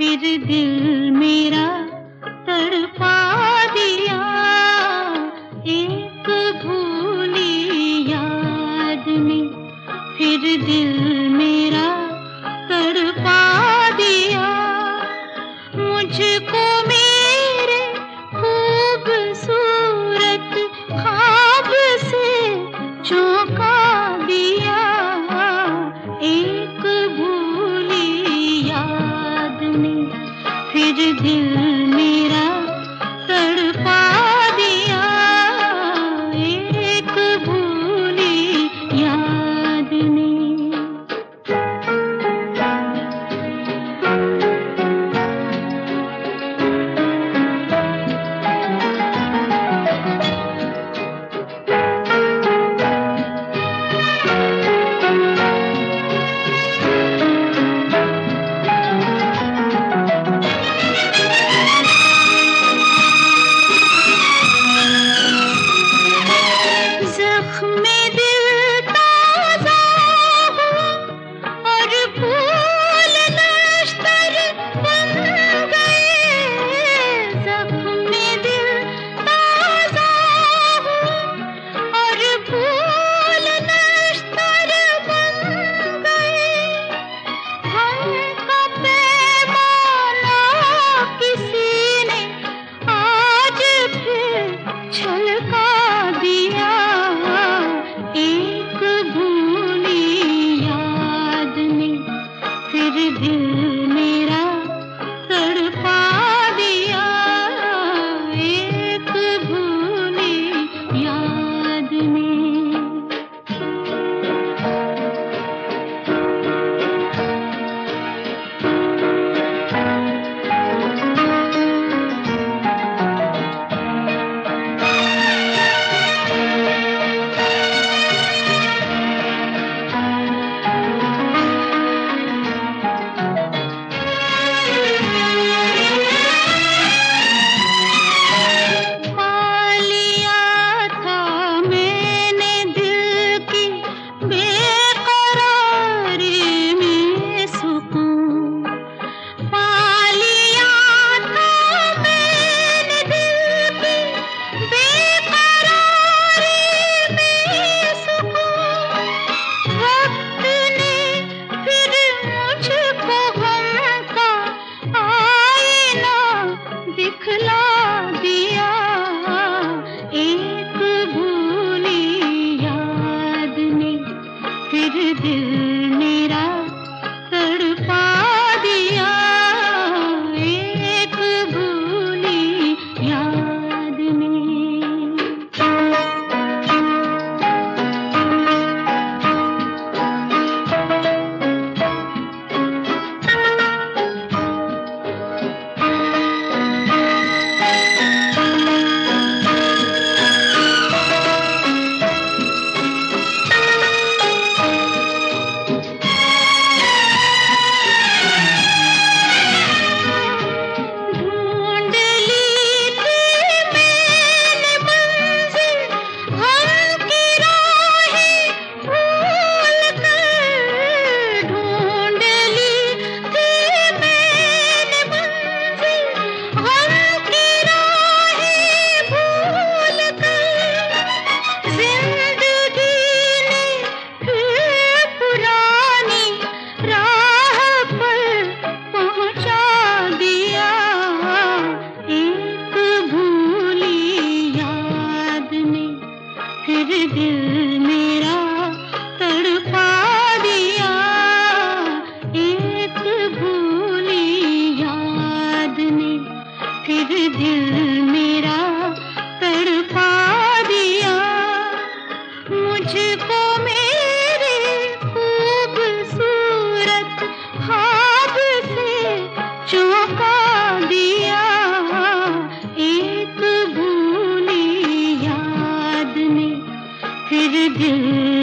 फिर दिल मेरा तड़पा दिया, एक भूली याद ने फिर दिल मेरा तड़पा दिया। मुझको मेरे खूबसूरत ख्वाब से चौंका दिया, एक भूली याद ने फिर दिल मेरा तड़पा दिया, एक भूली याद ने। दिल मेरा तड़पा दिया, एक भूली याद ने। फिर दिल मेरा तड़पा दिया, एक भूली याद ने। फिर दिल मेरा तड़पा दिया, एक भूली याद ने फिर दिल मेरा तड़पा दिया। मुझको मेरे खूबसूरत ख्वाब से चौंका दिया, एक भूली याद ने फिर दिल